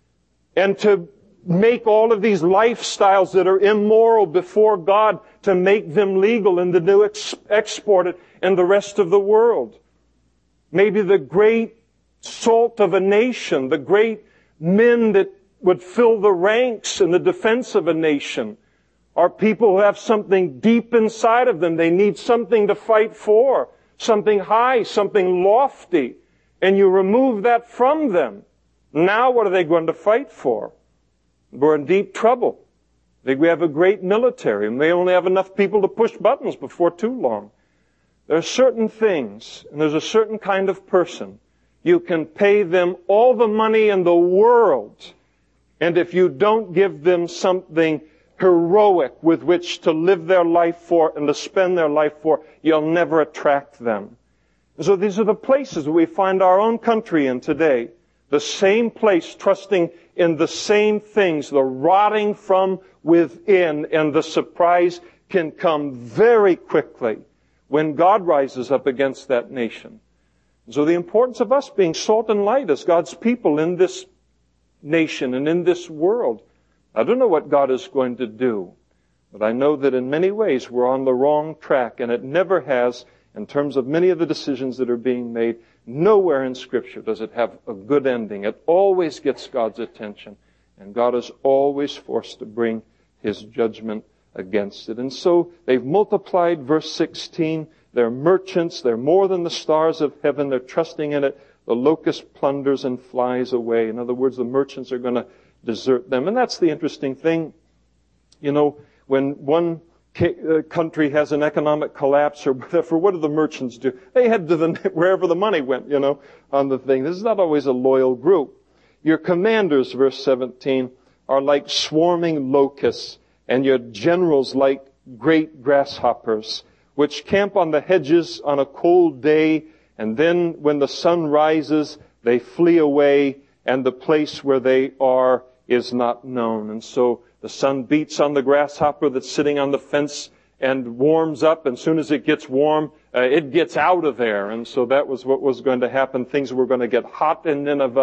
And to make all of these lifestyles that are immoral before God, to make them legal and to do ex- export it in the rest of the world? Maybe the great salt of a nation, the great men that would fill the ranks in the defense of a nation, are people who have something deep inside of them. They need something to fight for, something high, something lofty. And you remove that from them. Now what are they going to fight for? We're in deep trouble. I think we have a great military, and they only have enough people to push buttons before too long. There are certain things, and there's a certain kind of person. You can pay them all the money in the world, and if you don't give them something heroic with which to live their life for and to spend their life for, you'll never attract them. And so these are the places we find our own country in today. The same place, trusting in the same things, the rotting from within, and the surprise can come very quickly when God rises up against that nation. So the importance of us being salt and light as God's people in this nation and in this world. I don't know what God is going to do, but I know that in many ways we're on the wrong track, and it never has, in terms of many of the decisions that are being made. Nowhere in Scripture does it have a good ending. It always gets God's attention, and God is always forced to bring His judgment against it. And so they've multiplied, verse sixteen, they're merchants, they're more than the stars of heaven, they're trusting in it. The locust plunders and flies away. In other words, the merchants are going to desert them. And that's the interesting thing. You know, when one country has an economic collapse or whatever, what do the merchants do? They head to the, wherever the money went, you know, on the thing. This is not always a loyal group. Your commanders, verse seventeen, are like swarming locusts, and your generals like great grasshoppers, which camp on the hedges on a cold day, and then when the sun rises, they flee away, and the place where they are is not known. And so the sun beats on the grasshopper that's sitting on the fence and warms up. And as soon as it gets warm, uh, it gets out of there. And so that was what was going to happen. Things were going to get hot in Nineveh.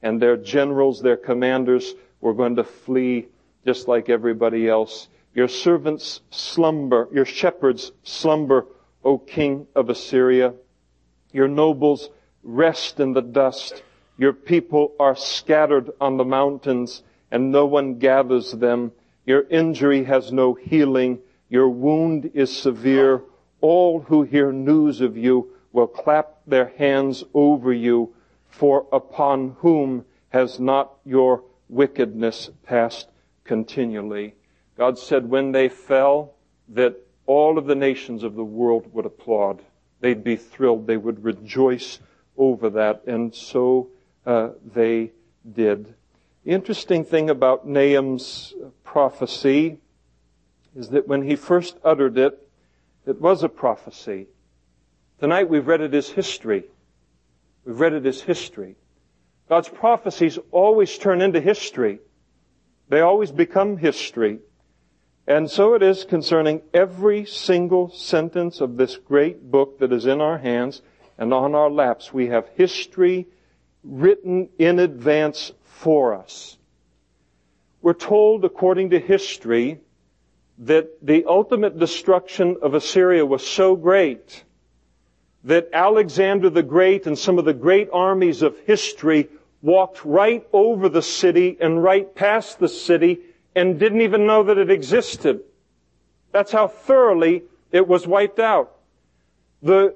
and their generals, their commanders, were going to flee just like everybody else. Your servants slumber, your shepherds slumber, O king of Assyria. Your nobles rest in the dust. Your people are scattered on the mountains, and no one gathers them. Your injury has no healing. Your wound is severe. All who hear news of you will clap their hands over you, for upon whom has not your wickedness passed continually? God said when they fell that all of the nations of the world would applaud. They'd be thrilled. They would rejoice over that. And so uh, they did. The interesting thing about Nahum's prophecy is that when he first uttered it, it was a prophecy. Tonight we've read it as history. We've read it as history. God's prophecies always turn into history. They always become history. And so it is concerning every single sentence of this great book that is in our hands and on our laps. We have history written in advance for us. We're told, according to history, that the ultimate destruction of Assyria was so great that Alexander the Great and some of the great armies of history walked right over the city and right past the city and didn't even know that it existed. That's how thoroughly it was wiped out. The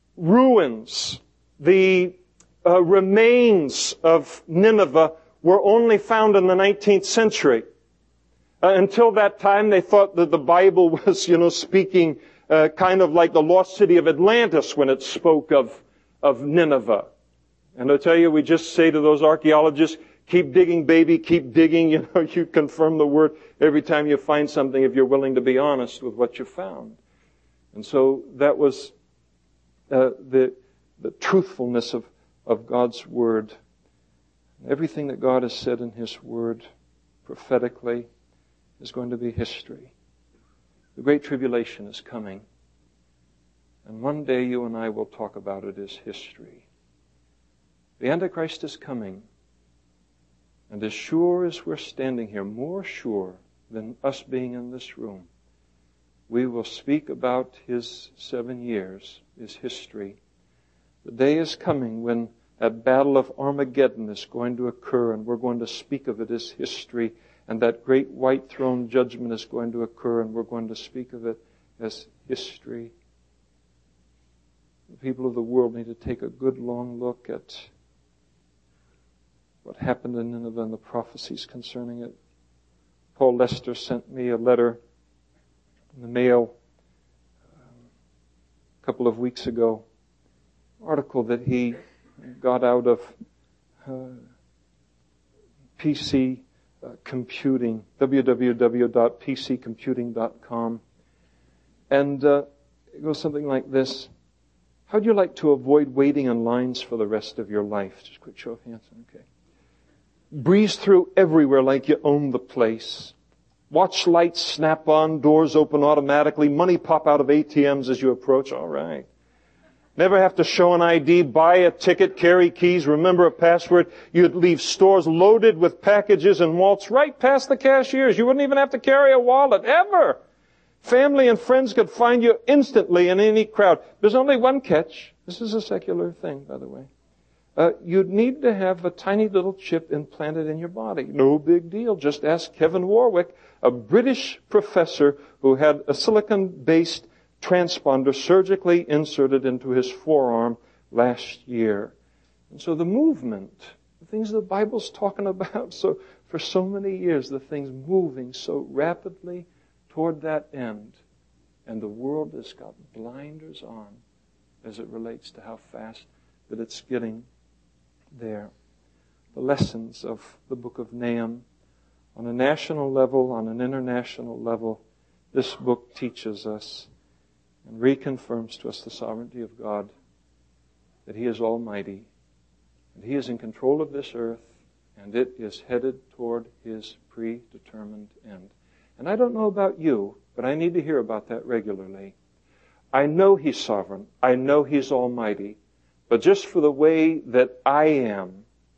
ruins, the uh, remains of Nineveh were only found in the nineteenth century. Uh, until that time, they thought that the Bible was, you know, speaking uh, kind of like the lost city of Atlantis when it spoke of, of Nineveh. And I tell you, we just say to those archaeologists, keep digging, baby, keep digging. You know, you confirm the word every time you find something if you're willing to be honest with what you found. And so that was uh, the, the truthfulness of, of God's word. Everything that God has said in His word prophetically is going to be history. The Great Tribulation is coming. And one day you and I will talk about it as history. The Antichrist is coming. And as sure as we're standing here, more sure than us being in this room, we will speak about His seven years, His history. The day is coming when that battle of Armageddon is going to occur, and we're going to speak of it as history. And that great white throne judgment is going to occur, and we're going to speak of it as history. The people of the world need to take a good long look at what happened in Nineveh and the prophecies concerning it. Paul Lester sent me a letter in the mail um, a couple of weeks ago, an article that he got out of uh, P C uh, Computing, w w w dot p c computing dot com. And uh, it goes something like this. How do you like to avoid waiting in lines for the rest of your life? Just a quick show of hands. Okay. Breeze through everywhere like you own the place. Watch lights snap on, doors open automatically, money pop out of A T Ms as you approach. All right. Never have to show an I D, buy a ticket, carry keys, remember a password. You'd leave stores loaded with packages and waltz right past the cashiers. You wouldn't even have to carry a wallet, ever. Family and friends could find you instantly in any crowd. There's only one catch. This is a secular thing, by the way. Uh, you'd need to have a tiny little chip implanted in your body. No big deal. Just ask Kevin Warwick, a British professor who had a silicon-based transponder surgically inserted into his forearm last year. And so the movement, the things the Bible's talking about, so for so many years, the things moving so rapidly toward that end. And the world has got blinders on as it relates to how fast that it's getting there. The lessons of the book of Nahum on a national level, on an international level, this book teaches us and reconfirms to us the sovereignty of God, that He is almighty, and He is in control of this earth, and it is headed toward His predetermined end. And I don't know about you, but I need to hear about that regularly. I know He's sovereign. I know He's almighty. But just for the way that I am,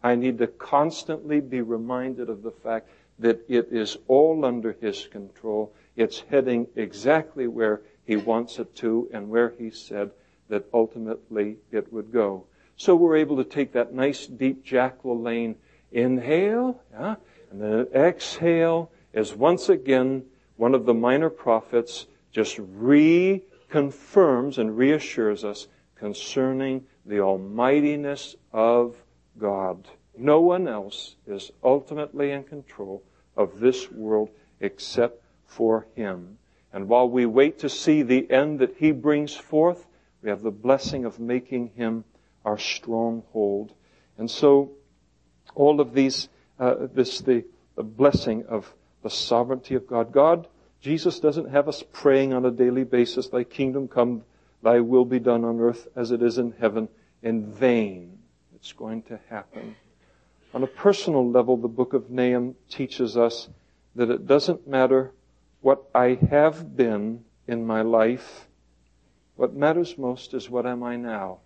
I need to constantly be reminded of the fact that it is all under His control. It's heading exactly where He wants it to and where He said that ultimately it would go. So we're able to take that nice deep Jack LaLanne inhale, yeah, and then exhale as once again one of the minor prophets just reconfirms and reassures us concerning the almightiness of God. No one else is ultimately in control of this world except for Him. And while we wait to see the end that He brings forth, we have the blessing of making Him our stronghold. And so, all of these, uh, this, the, the blessing of the sovereignty of God. God, Jesus doesn't have us praying on a daily basis, Thy kingdom come, Thy will be done on earth as it is in heaven, in vain. It's going to happen. On a personal level, the book of Nahum teaches us that it doesn't matter what I have been in my life. What matters most is what am I now.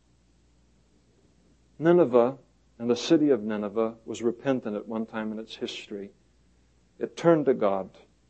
Nineveh, and the city of Nineveh, was repentant at one time in its history. It turned to God.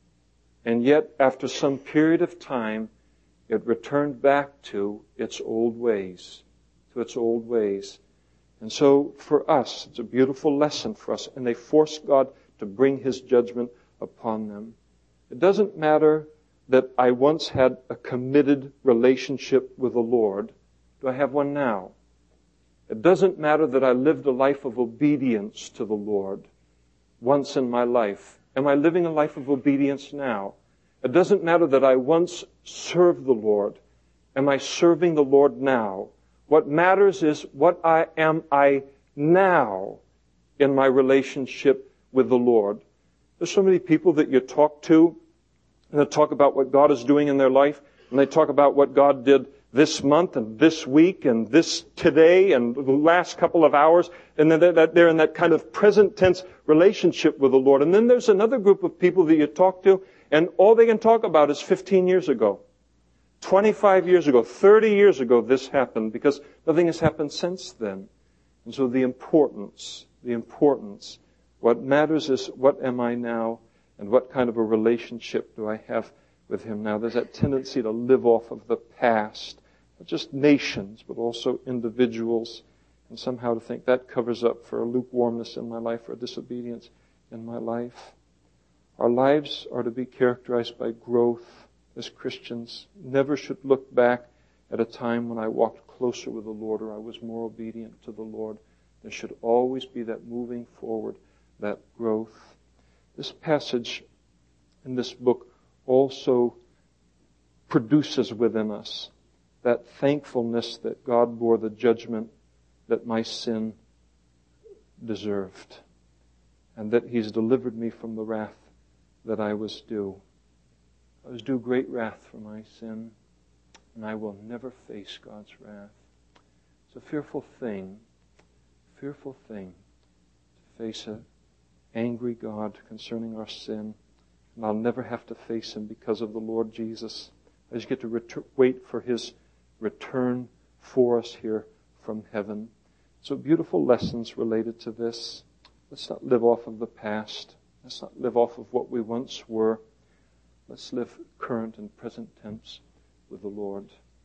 And yet, after some period of time, it returned back to its old ways. To its old ways. And so, for us, it's a beautiful lesson for us. And they forced God to bring His judgment upon them. It doesn't matter that I once had a committed relationship with the Lord. Do I have one now? It doesn't matter that I lived a life of obedience to the Lord once in my life. Am I living a life of obedience now? It doesn't matter that I once served the Lord. Am I serving the Lord now? What matters is what I am I now in my relationship with the Lord. There's so many people that you talk to, and they talk about what God is doing in their life, and they talk about what God did this month and this week and this today and the last couple of hours, and then they're in that kind of present tense relationship with the Lord. And then there's another group of people that you talk to, and all they can talk about is fifteen years ago, twenty-five years ago, thirty years ago this happened, because nothing has happened since then. And so the importance, the importance, what matters is what am I now, and what kind of a relationship do I have with Him now. There's that tendency to live off of the past, not just nations, but also individuals, and somehow to think that covers up for a lukewarmness in my life or a disobedience in my life. Our lives are to be characterized by growth as Christians. Never should look back at a time when I walked closer with the Lord or I was more obedient to the Lord. There should always be that moving forward, that growth. This passage in this book also produces within us that thankfulness that God bore the judgment that my sin deserved, and that He's delivered me from the wrath that I was due. I was due great wrath for my sin, and I will never face God's wrath. It's a fearful thing, fearful thing to face an angry God concerning our sin. And I'll never have to face Him because of the Lord Jesus. I just get to ret- wait for His return for us here from heaven. So beautiful lessons related to this. Let's not live off of the past. Let's not live off of what we once were. Let's live current and present tense with the Lord.